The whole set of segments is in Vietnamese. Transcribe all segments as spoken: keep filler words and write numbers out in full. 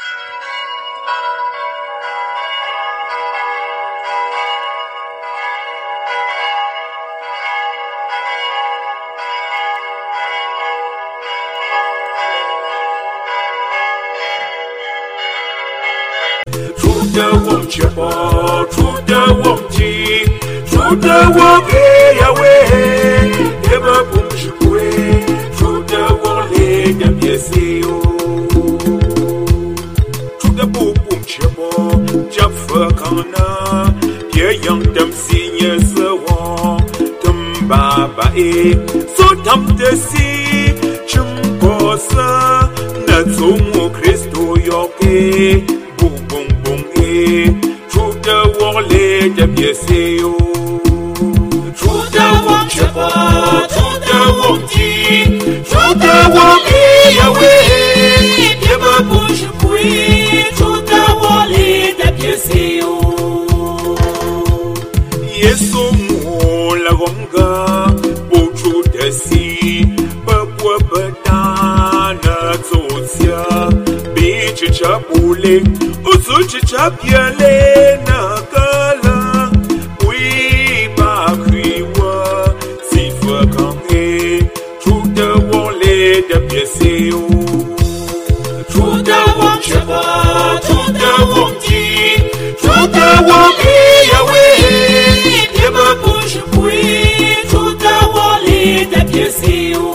出的我吃饱，出的我急，出的我给呀喂，也不不是贵，出的我累的别死哟，出的不不吃饱，这佛康呢，别样的西也是我，他们爸爸诶，所他们的西，真不是那从我 Kristo 要给。出的我累的别死哟，出的我吃饱，出的我急，出的我给呀喂，别把不是贵，出的我累的别死哟。耶稣我了我个不出的西，不过不打那走下，比起这不累。我只差别来那个了，为把亏我媳妇刚哎，出的我来的别死哟，出的我吃饱，出的我急，出的我给呀喂，别把不是贵，出的我来的别死哟。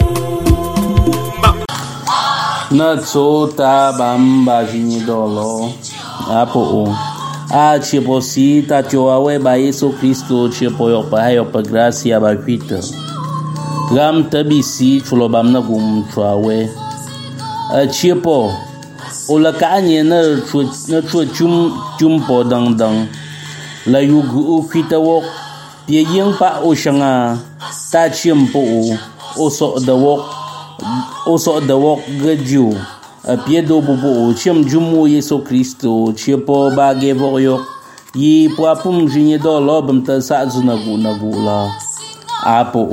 那走大半把你到了。Apo a tipo si ta choa we ba Yesu Kristo tipo yok pa hayok pa gracia ba kwita ram tabi si chulo bam na gum chwa we a tipo o la ka nye na chu na chu chum chum po dang dang la yu gu kwita wok pie yeng pa o shanga ta chim po o so da wok o so da wok gaju Piedo bubu chim jumu Yesu Kristo chipo bage voyok yi puapum jinye do lobam ta sa zunagu nagu la apo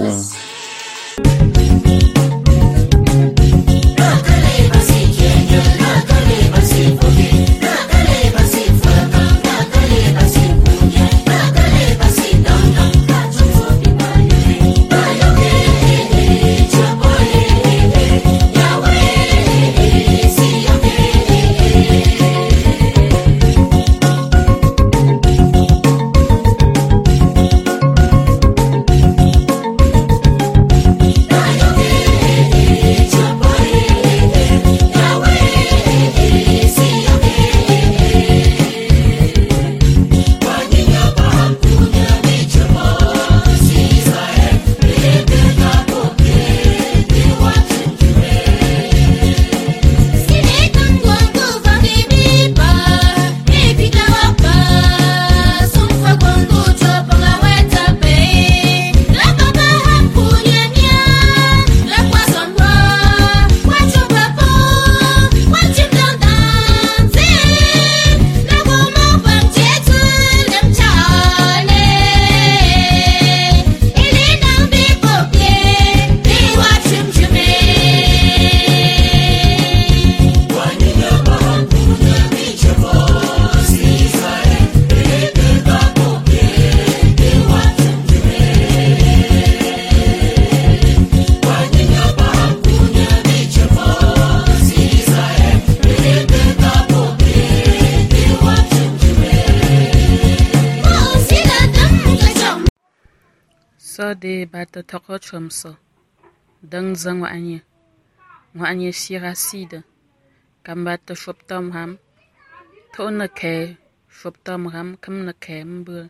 So de bata toko chomso dang zang wa anye wa anye sira sida kambata shoptam ham to na ke shoptam ham kam na ke mbu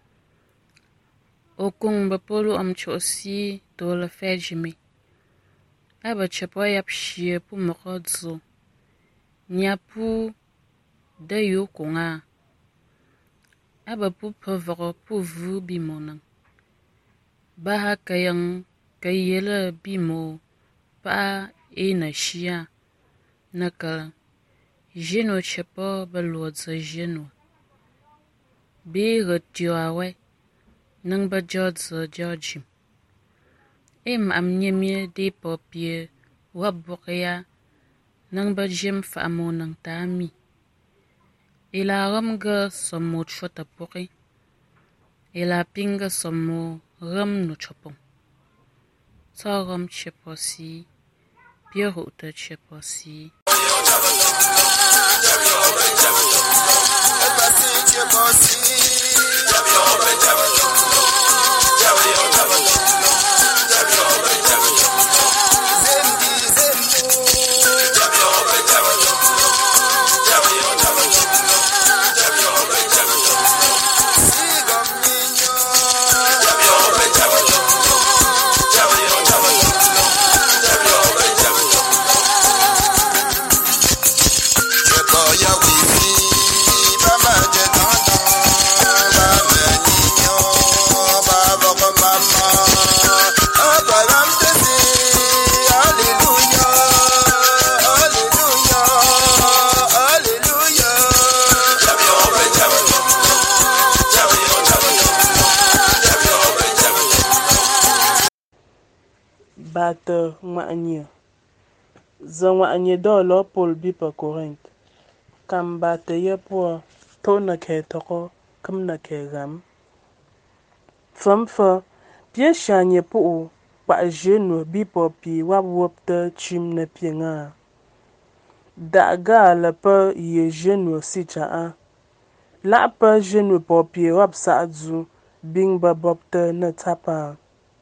okung bapolo am chosi do la fejimi aba chapo yap shie pu mokodzo nyapu de yo kunga aba pu povro pu vu bimonang Baha kayang kayela bimo pa e na shia nakala jeno chepo balodza jeno be retiawe nang ba jodza jojim em amnyemie de popie wabokya nang ba jem fa mo nang tami ila ramga sommo chota pori, ila pinga sommo ram no chopong. Taram cheposi, pierrota cheposi. Bata ngwa'anye. Za ngwa'anye do lo pol bipa Korint. Kam bata ye po to na ke toko kam na ke gam. Famfa pie shanye po pa jenu bipa pi wap wap te chim na pi nga. Da ga la pa ye jenu si cha a. La pa jenu po pi wap sa zu bing ba bop te na tapa.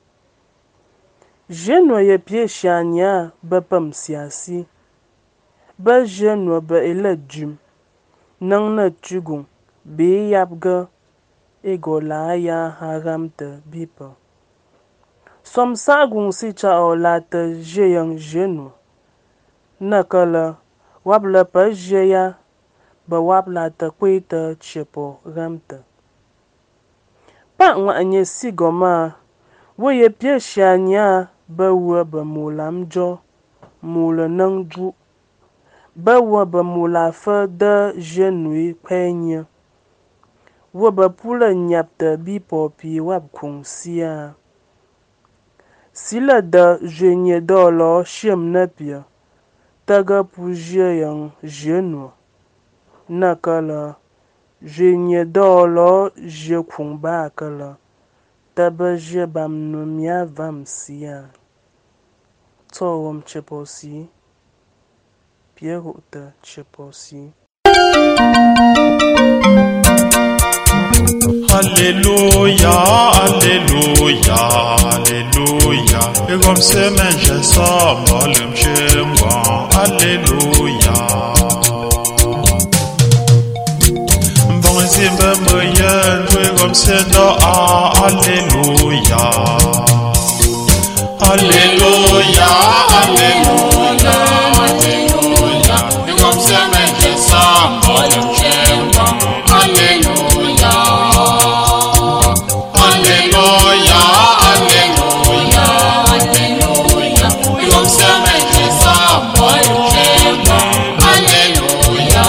Jeno ye pie shanya ba pam siasi. Ba jeno ba ele jum. Nang na tugung. Be yapga. Ego la ya haram te bipa. Som sagung si cha o la te jeyang jeno. Nakala. Wap la pa jeya. Ba wap la te kwe te chepo ram te. Pa ngwa'anye si goma. Wo ye pie shanya. Ba wa ba mula mjo, mula nang ju. Ba wa ba mula fa da jenui penye. Wa ba pula nyapta bi popi wab kung siya. Sila da jenye do lo shem na pia. Taga pu yang jenu. Nakala jenye do lo je kung ba kala. Taba je bam numya vam siya. Torom cheposi. Pierrota cheposi. Alléluia, Alléluia, Alléluia. Et comme c'est même je sors, malum chez moi. Alléluia. Bon, c'est même moyen, et comme c'est dans Alléluia. Alléluia, Alléluia, Alléluia. Et comme c'est même je sors, malum chez moi. Alléluia. Alléluia, Alléluia, Alléluia. Et comme c'est même je sors, malum chez moi. Alléluia.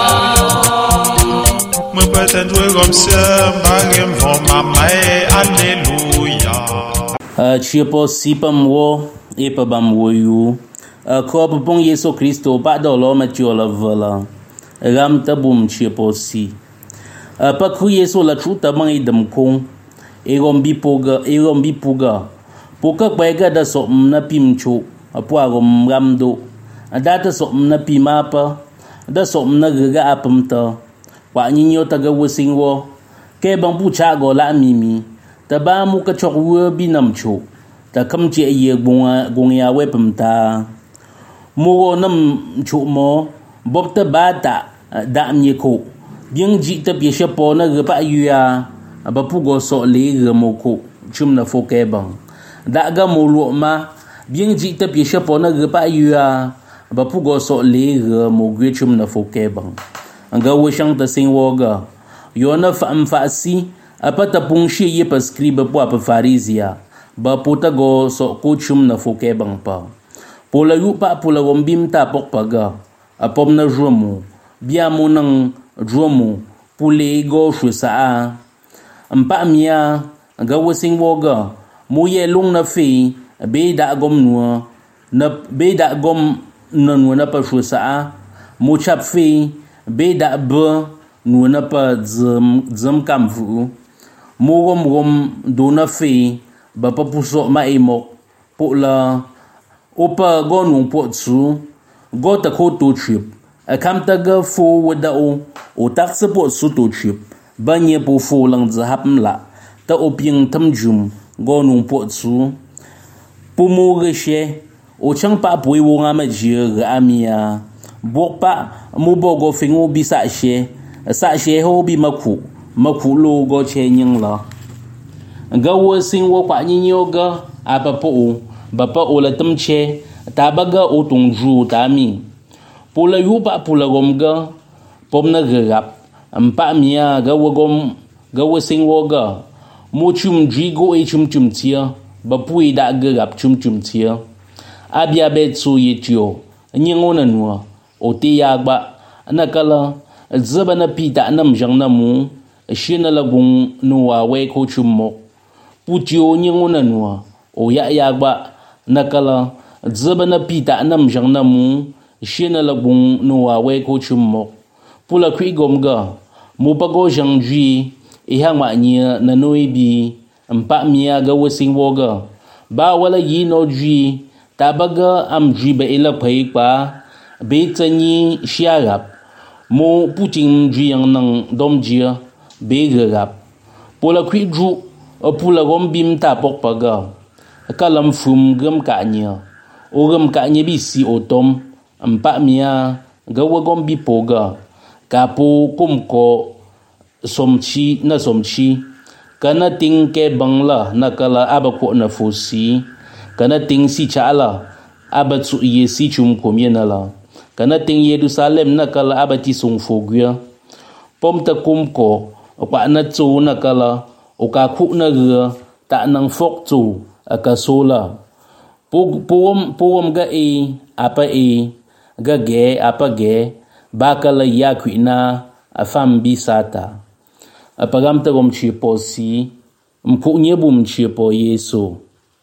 Me peut-être comme ça, bagem vont m'amay. Alléluia. Chia po si pam wo e pa bam wo yu. Ko pa pong Yesu Kristo pa do lo ma tio la vala. Ram ta bum chia po si. Pa ku Yesu la chu ta mang i dam kong. E rom bi poga, e rom bi puga. Poka kwa ga da so na pim chu. Po a rom ram do. Da ta so na pima pa. Da so na ga apam ta. Wa nyi yo ta ga wo sing wo. Ke bang pu cha go la mimi. Ta ba mu ka chok wo bi nam chu. Ta kam che ye gong ya we pam ta. Mo nam chu mo. Bop ta ba ta da mye ko. Bien ji ta pi she po na ge pa yu ya. Ba pu go so le ge mo ko. Chum na fo ke bang. Da ga mo lo ma. Bien ji ta pi she po na ge pa yu ya. Ba pu go so le ge mo gwe chum na fo ke bang. Nga wo shang ta sing wo ga. Yo na fa am fa si. Apa ta pung shi ye pa scribe po apa farizia. Ba po ta go so ko chum na fo ke bang pa. Po la yu pa po la gombim ta pok pa ga. Apom na jomo. Bia mo nang jomo. Po le go shwe sa a. Ampa mia. Nga wo sing wo ga. Mo ye long na fe. Be da gom nua. Na be da gom na nua na pa shwe sa a. Mo chap fe. Be da be. nu na pa zem zem kam vu mu gom gom do na fe ba pa pu so ma e mo po la opa go nu po tsu go ta ko to trip a kam ta ga fo wada o o tak se po su to trip ba nye po fo lang za hap la ta oping tam jum go nu po tsu pu mu ge she o chang pa po wo nga ma ji ga amia bo pa mu bo go fingo bi sa she sa she ho bi maku maku lo go che nying la ga wo sing wo kwa nyi nyo ga apa po ba pa o la tam che ta ba ga o tung ju ta mi po la yu pa po la gom ga pom na ga gap am pa mia ga wo gom ga wo sing wo ga mo chum ji go e chum chum tia ba pui da ga gap chum chum tia abia be tsu ye tio nying o na nuo o te ya ba na kala zaba na pi da nam jang na mu shi na la gung nu wa we ko chum mo pu tio nying o na nuo o ya ya ba na kala zaba na pi da nam jang na mu shi na la gung nu wa we ko chum mo pu la kwi gom ga mu pa go jang ji e hang ma ni na noi bi mpa mia ga wo sing wo ga ba wala yi no ji ta ba ga am ji ba ila pai pa be tani shia gap mo putin ji yang nang dom ji be ga gap pu la kwi ju pu la gom bim ta pok pa ga ka lam fum gam ka nya o gam ka nya bi si o tom mpa mia ga wo gom bi po ga ka po kum ko som chi na som chi kana ting ke bangla na kala aba ko na fu si kana ting si cha la aba tsu ye si chum ko mien la kana ting Yerusalem na kala aba ti sung fu gya pom ta kum ko pa na tsu na kala o ka khu na ga ta nang fok tsu aka sola pom pom pom ga e apa e ga ge apa ge ba kala ya kwina afam bi sata apagam ta gom chi po si mpu nye bum chi po Yesu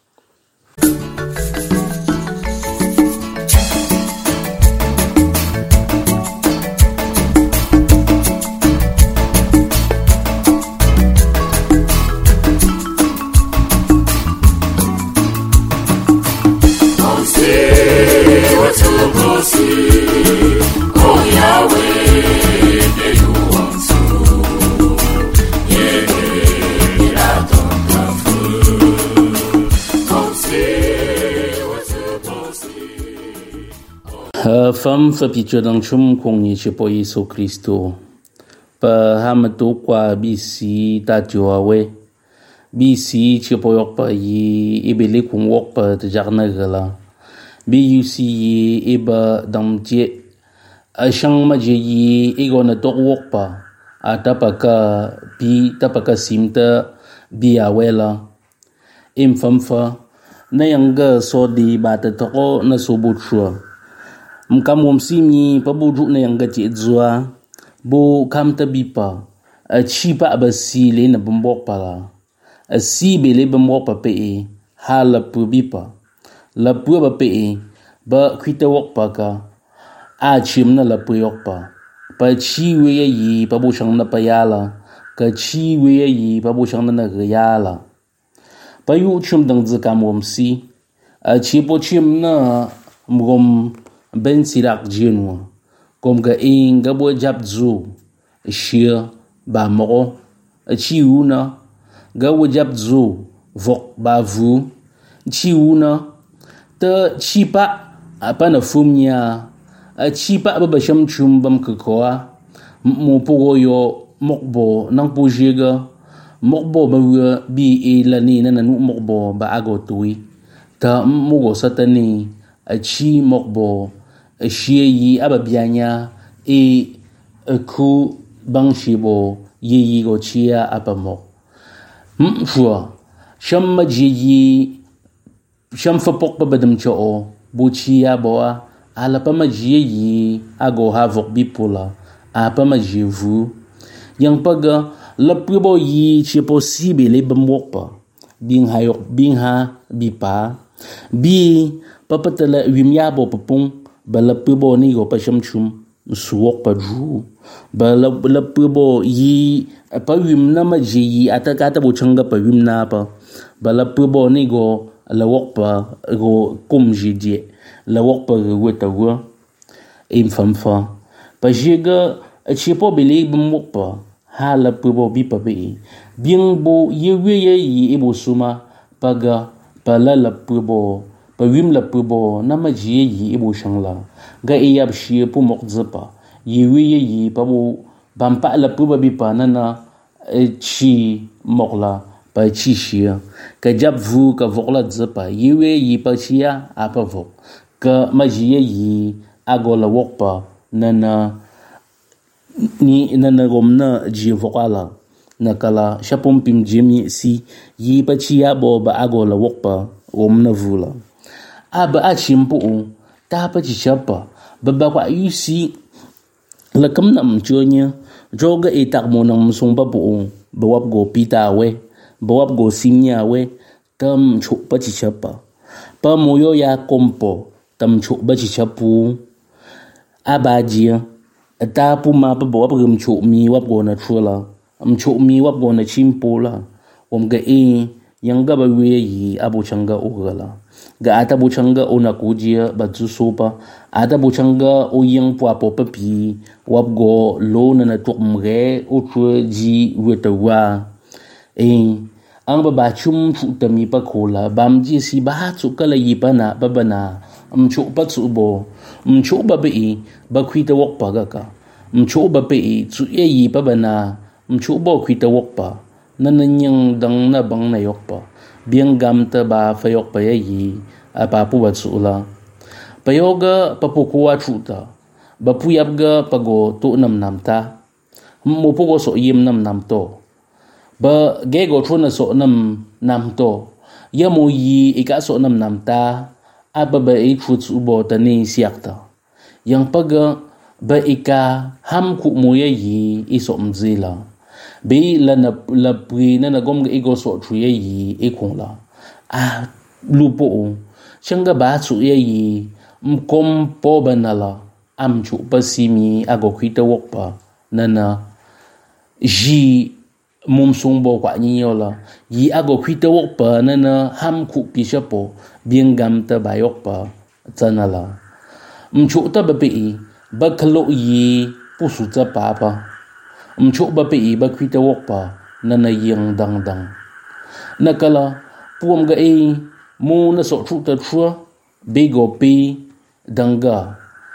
fam fa pi chodang chum kong ni che po Yesu Kristo pa ham to kwa bi si ta joa we bi si che po yok pa yi e be le kong wok pa ta jak na gala bi yu si yi e ba dam je a shang ma je yi e go na to wok pa a ta pa ka bi ta pa ka sim ta bi a we la im fam fa na yang ga so di ba ta to na so bu chua mkam wom simi pa bu ru na yang ga ti zua bo kam ta bi pa a chi pa ba si le na bombok pa la a si be le bombok pa pe e ha la pu bi pa la pu ba pe e ba kwita wok pa ka a chim na la pu yok pa pa chi we yi pa bu shang na pa ya la ka chi we yi pa bu shang na na ga ya la pa yu chum dang zi kam wom si a chi po chim na mgom ben sirak jinwa kom ga in ga bo jap zu shia ba mo chi una ga wo jap zu vok ba vu chi una ta chi pa apa na fumnya a chi pa ba ba sham chum bam ka ko mo po yo mokbo nang po jega mokbo ba bi e la ni na nu mokbo ba ago tui ta mo go satani a chi mokbo shie yi aba bianya e ku bang shibo yi yi go chia apa mo hm fua sham ma ji yi sham fa pok ba badam cho o bu chia bo ala pa ma ji yi ago ha vok bi pula apa ma ji vu yang pa ga la pu bo yi chi possible ba mo pa bing ha yok bing ha bi pa bi pa pa tala wim ya bo pa pung ba la pu bo ni go pa sham chum suok pa ju ba la la bo yi pa wim na ma ji yi ata ka ta bo changa pa wim na pa ba la bo ni go la wok pa go kum ji die la wok pa go ta go im fam fa pa ji ga chi po bi li bum wok pa ha la bo bi pa bi bien bo ye we ye yi e bo suma pa ga pa la la bo pa wim la bo na ma ji yi e bo shang la ga e yab shi pu mok zpa yi wi yi pa bu bam pa la pu ba bi pa na na chi mok la pa chi shi ka jab vu ka vok la zpa yi wi yi pa chi ya a pa vok ka ma ji yi a go la wok pa na na ni na na gom na ji vok ala na kala shapum pim jimi si yi pa chi ya bo ba a go la wok pa om na vu la a ba a chim pu ta pa chi chapa ba ba kwa yu si la kam nam chonya joga e tak mo nam sung ba bu ba wap go pita we ba wap go sinya we tam chu pa chi chapa pa mo yo ya kompo tam chu ba chi chapu a ba ji ta pu ma ba ba wap gum chu mi wap go na chula am chu mi wap go na chimpo la om ga e yang ga ba we yi abu changa o ga la ga ata bu changa o na ku jia ba zu so pa ata bu changa o yang pwa po pa pi wap go lo na na tok mre o chue ji we ta wa e ang ba ba chum chu ta mi pa khola bam ji si ba chu ka la yi pa na ba ba na am chu pa chu bo am chu ba bi ba khwi ta wok pa ga ka am chu ba bi chu ye yi pa ba na am chu bo khwi ta wok pa na na nyang dang na bang na yok pa biang gam ta ba fa yok pa yi a pa pu wa chu la pa yoga pa pu ko wa chu ta ba pu yap ga pa go tu nam nam ta mo pu go so yim nam nam to ba ge go chu na so nam nam to ya mo yi e ka so nam nam ta a ba ba e chu chu bo ta ni siak ta yang pa ga ba e ka ham ku mo ye yi e so mzi la be la na la pri na na gom ga e go so chu ye yi e kong la a lu po changa ba chu ye yi m kom po ba na la am chu pa si mi a go khita wok pa na na ji mum sung bo kwa ni yo la yi a go khita wok pa na na ham khu pi sha po bieng gam ta ba yok pa chana la m chu ta ba pe ba khlo yi pu su cha pa pa m chu ba pe ba khita wok pa na na yeng dang dang na kala puam ga e mu na so chu ta chua be go pi danga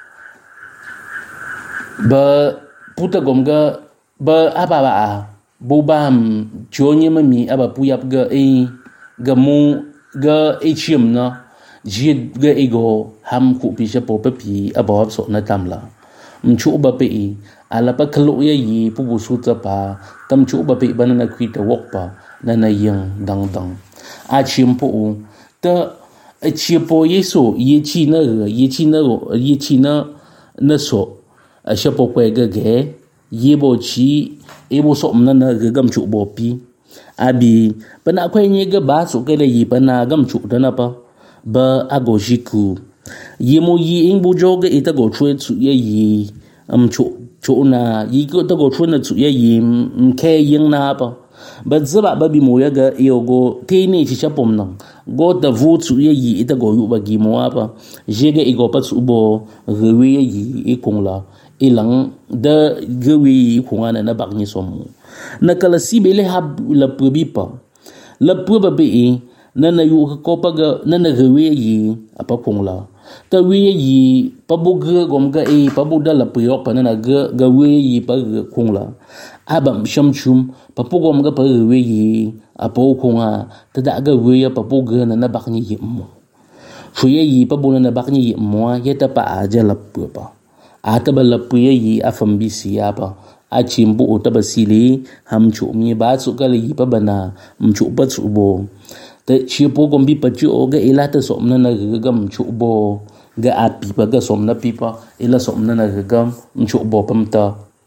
ba puta gom ga ba aba ba bo bam chonye ma mi aba pu yap ga e ga mu ga e chim na ji ga e go ham ku pi sha po pa pi aba so na tam la m chu ba pe ala pa khlo ye yi pu bu su cha pa tam chu ba pe ban na khwi ta wok pa na na yeng dang dang a chim pu ta a chi po ye so ye chi na ye chi na ye chi na na so a sha po kwe ga ge ye bo chi e bo so na na ga gam chu bo pi abi pa na kwe ni ga ba so ke le yi pa na gam chu da na pa ba a go ji ku ye mo yi ing bo jo ga e ta go chue chu ye yi am chu chu na yi go ta go chue na chu ye yi m ke ying na pa ba zaba ba bi mo ya ga e go te ne chi cha pom nang go ta vu chu ye yi ita go yu ba gi mo pa je ga e go pa chu bo ge we ye yi e kong la e lang da ge we yi kong ana na bak ni som na kala si be le hab la pu bi pa la pu ba be na na yu ko pa ga na na ge we yi apa kong la ta we yi pa bu ge gom ga e pa bu da la pu yo pa na na ge ga we yi pa ge kong la abam sham chum pa pu gom ga pa we yi apo kong a ta da ga we ya pa pu ge na na bak ni yi mo chu ye yi pa bu na na bak ni yi mo ye ta pa a ja la pu pa a ta ba la pu ye yi a fam bi si ya pa a chim bu ta ba si li ham chu mi ba chu ka li pa bana m chu pa chu bo ta chi po gom bi pa chu ga ila ta som na na ga gam chu bo ga a pi pa ga som na pi pa ila som na na ga gam m chu bo pam ta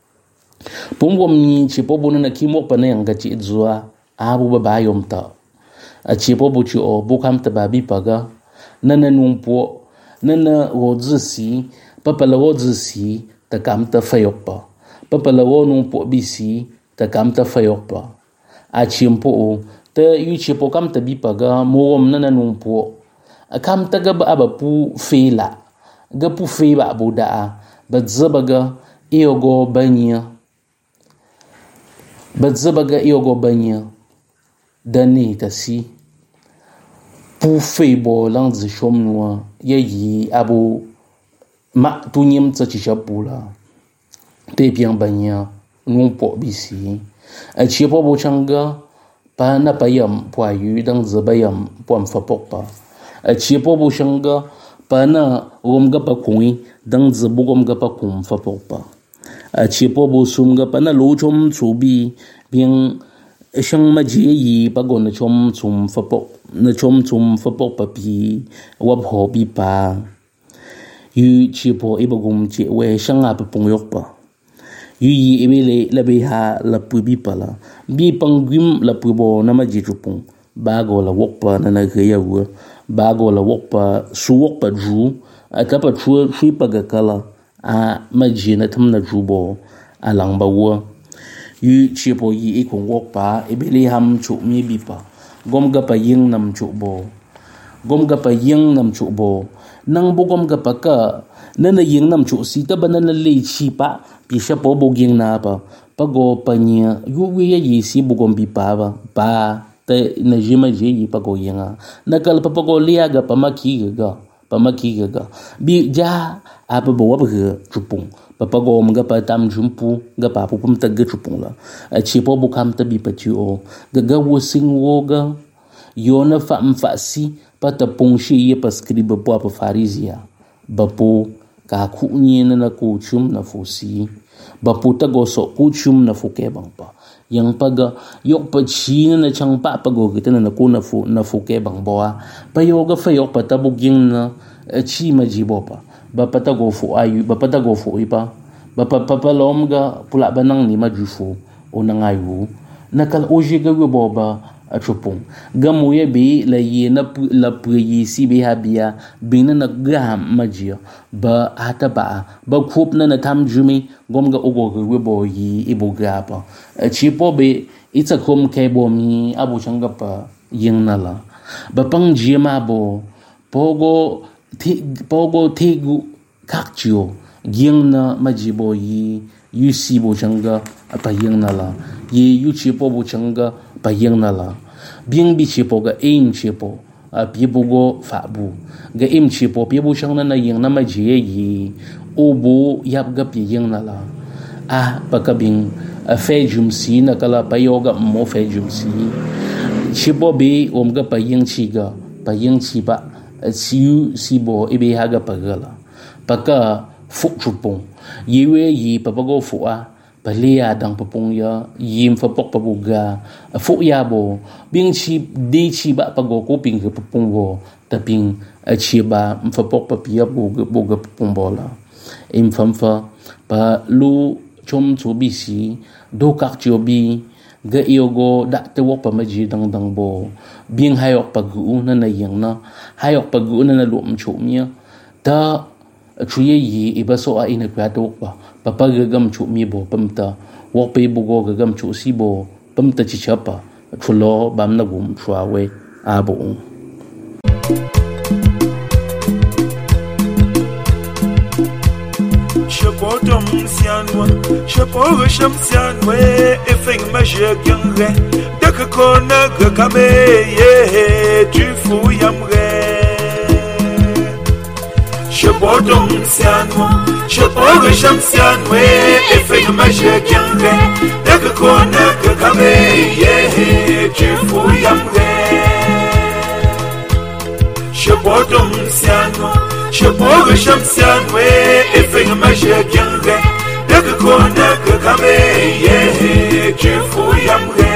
pom gom ni chi po bu na ki mo pa na yang ga chi zua a bu ba ba yom ta a chi po bu chu o bu kam ta ba bi pa ga na na nung po na na wo zi si pa pa la wo zi si ta ta kam ta fayokpa papalawo nung po bisi ta kam ta fayokpa a chimpo ta yu chipo kam ta bipa ga mowom na nung po kam ta ga ba ba pu fela ga pu fe ba buda ba zaba ga iogo banya ba zaba ga iogo banya dani ta si pu fe bo lang zi shom nuwa ye yi abu ma tu nyim tsa chi chapula te piang banya nung po bisi a chi po bo changa pa na pa yam po yu dang zi ba yam pom fa pok pa a chi po bo changa pa na rom ga pa kui dang zi bu gom ga pa kum fa pok pa a chi po bo sum ga pa na lo chom chu bi biang shang ma ji yi pa go na chom chum fa pok na chom chum fa pok pa pi wap ho bi pa yu chi po iba gum chi we shang a pa pung yok pa yu yi ibe le la be ha la pu bi pa la bi pang gim la pu bo na ma ji chu pung ba go la wok pa na na ge ya wu ba go la wok pa su wok pa ju a ka pa chu shui pa ga kala a ma ji na tham na ju bo a lang ba wu yu chi po yi i kong wok pa ibe le ham chu mi bi pa gom ga pa ying nam chu bo gom ga pa ying nam chu bo nang bo gom ga pa ka na na ying nam chu si ta ba na le chi pa pi sha po bo ging na pa pa go pa nya yu wi ya yi si bo gom bi pa ba pa te na ji ma ji yi pa go yinga na kal pa pa go lia ga pa ma ki ga ga pa ma ki ga ga bi ja a pa bo wa ba chu pung pa pa go m ga pa tam jum pu ga pa pu pum ta ga chu pung la a chi po bu kam ta bi pa chi o ga ga wo sing wo ga yo na fa m fa si pa ta pung shi ye pa skrib po pa farizia ba po ka khu ni na na ku chum na fu si ba po ta go so ku chum na fu ke bang pa yang pa ga yok pa chi na na chang pa pa go kita na ku na fu na fu ke bang bo pa yo ga fa yok pa ta bu ging na chi ma ji bo pa ba pa ta go fu ayu ba pa ta go fu i pa ba pa pa pa lom ga pula banang ni ma ju fu o na ngayu na kal o je ga bo ba a chupung ga mo ye bi la ye na la pu yi si bi ha bia bi na na ga ma ji ba ata ba ba khup na na tham jumi gom ga ogo ga we bo yi i bo ga pa chi po be it's a khom ke bo mi abu chang ga pa ying na la ba pang ji ma bo pogo thi pogo thi gu khak chiu ying na ma ji bo yi yu si bo chang ga pa ying na la ye yu chi po bo chang ga pa ying na la bing bi chi po ga aim chi po a pi bu go fa bu ga im chi po pi bu chang na na ying na ma ji yi o bu yap ga pi ying na la a pa ka bing a fe jum si na kala pa yoga mo fe jum si chi po bi om ga pa ying chi ga pa ying chi ba si yu si bo e bi ha ga pa ga la pa ka fu chu pong yi we yi pa pa go fu a pa lia dang pa pong ya yim fa pok pa bu ga fu ya bo bing chi de chi ba pa go ko ping pa pong go ta ping a chi ba fa pok pa pi ya bu ga bu ga pong bo la im fam fa pa lu chom chu bi si do kak chi bi ga iyo go da te wok pa ma ji dang dang bo bing hayok pa gu na na yang na hayok pa gu na na lu m chu mi ta chuye yi iba so a ina kwa to pa papa ga gam chu mi bo pamta wok pe bu go ga gam chu si bo pamta chi chapa chulo bam na gum chwa we a bo Chapotom sianwa chapo sham sianwe efeng ma je gyangre dak ko na ga kame ye tu fu yamre Chapotom sianwa chapo sham sianwe efeng ma je gyangre dak ko na ga kame ye tu fu yamre Chapotom sianwa chapo sham sianwe efeng ma je gyangre dak ko na ga kame ye tu fu yamre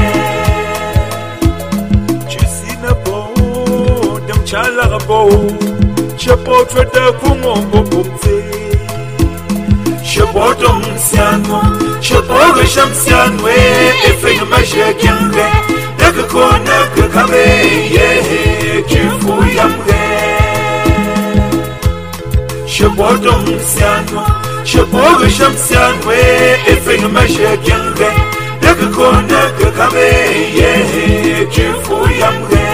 Chisina bo dam chala bo chapo trada kungo bo bumze chapo dom sianwa chapo sham sianwe efeng ma je gyangre dak ko na ga kame ye tu fu yamre Chapo dom sianwa شبوغ شمسان وي افن مشاكل دك كونا كامي كيفو يمغي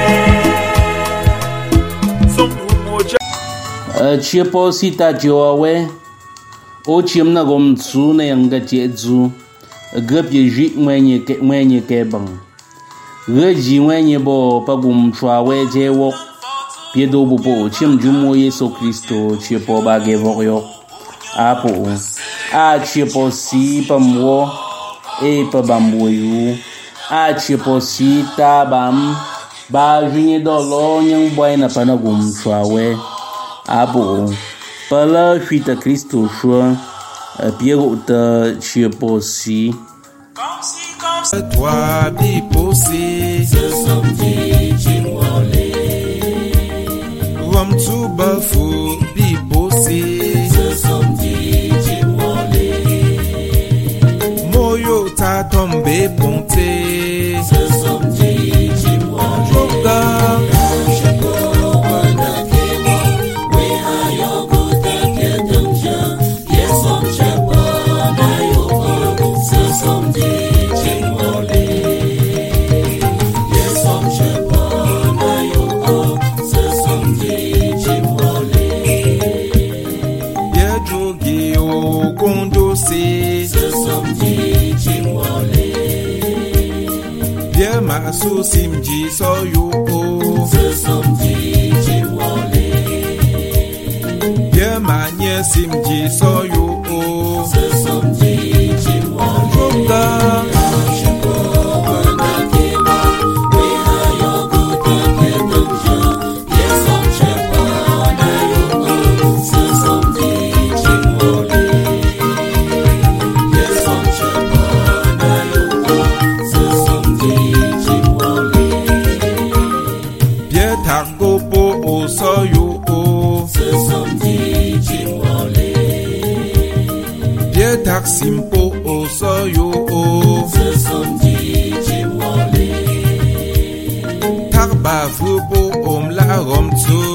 chipo sita joawe o chim na gom tsu na yang ga je zu ge pye ji mwenye ke mwenye ke bang ge ji mwenye bo pa gum chwa we je wo pye do bo bo chim ju mo yesu kristo chipo ba ge vo yo apo a chipo si pa mo e pa bam wo yu a chipo si ta bam ba ji do lo nyang boy na pa na gum chwa we abo pala fita Cristo chua piero ta chiposi toi biposi ce samedi chimwale wam tu bafu biposi ce samedi chimwale moyo ta tombe ponte ce samedi chimwale so simji so yo o so simji jiwale ye manye simji so yo o so simji jiwale simpo o so yo o ce samedi jiwale tarba fu bo om la rom tu